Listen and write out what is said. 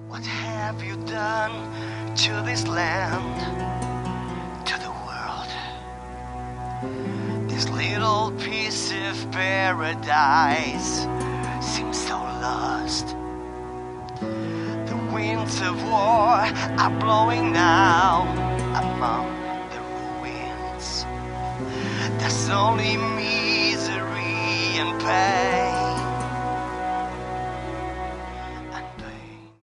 What have you done to this land, to the world? This little piece of paradise seems so lost. The winds of war are blowing now among the ruins. There's only misery and pain.